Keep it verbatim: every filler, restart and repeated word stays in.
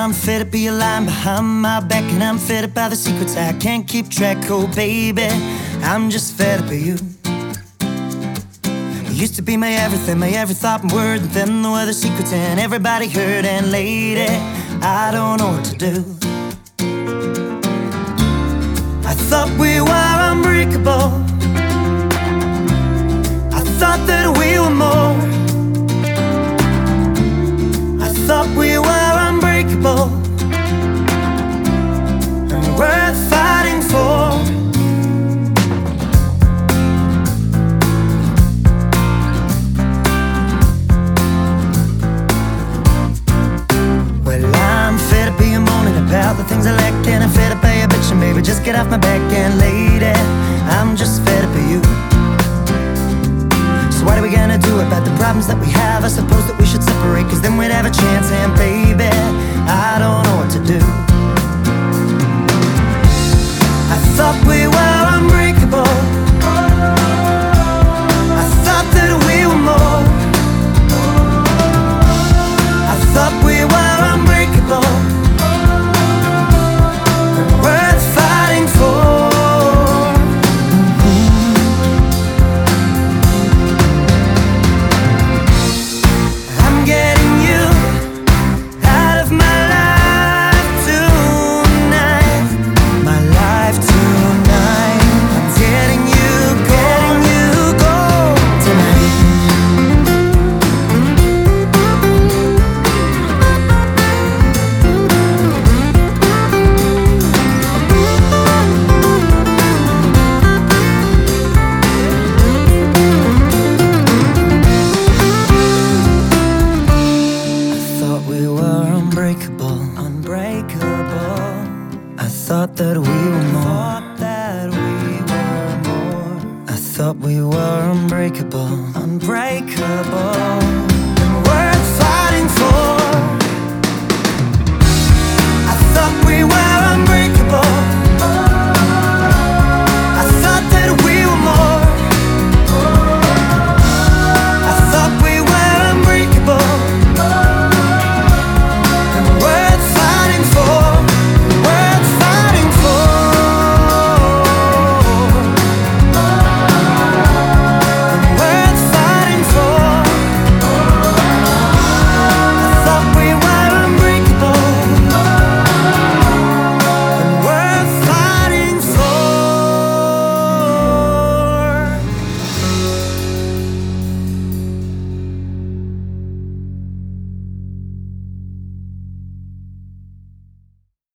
I'm fed up of your lying behind my back, and I'm fed up by the secrets I can't keep track. Oh baby, I'm just fed up of you. You used to be my everything, my every thought and word, and then there were the secrets and everybody heard. And lady, I don't know what to do. I thought we were unbreakable. I thought that we were more. I thought we were unbreakable and worth fighting for. Well, I'm fed up of you moaning about the things I lack, and I'm fed up of you bitching, baby, just get off my back. And lady, I'm just fed up of you. So what are we gonna do about the problems that we have? I suppose that we should separate, cause then we'd have a chance. And baby, I don't know what to do. I thought we were unbreakable. I thought that we were more. I thought we were unbreakable and worth fighting for. Unbreakable. I thought that we were more. That we were more. I thought we were unbreakable, unbreakable.